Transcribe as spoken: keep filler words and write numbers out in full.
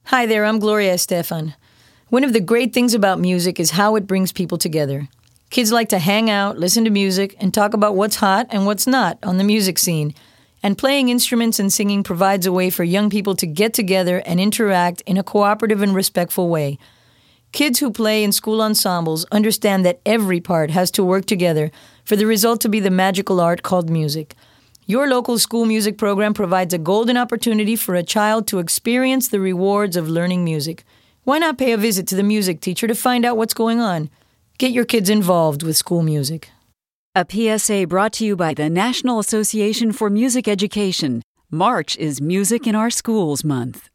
Hi there, I'm Gloria Estefan. One of the great things about music is how it brings people together. Kids like to hang out, listen to music, and talk about what's hot and what's not on the music scene. And playing instruments and singing provides a way for young people to get together and interact in a cooperative and respectful way. Kids who play in school ensembles understand that every part has to work together for the result to be the magical art called music. Your local school music program provides a golden opportunity for a child to experience the rewards of learning music. Why not pay a visit to the music teacher to find out what's going on? Get your kids involved with school music. A P S A brought to you by the National Association for Music Education. March is Music in Our Schools Month.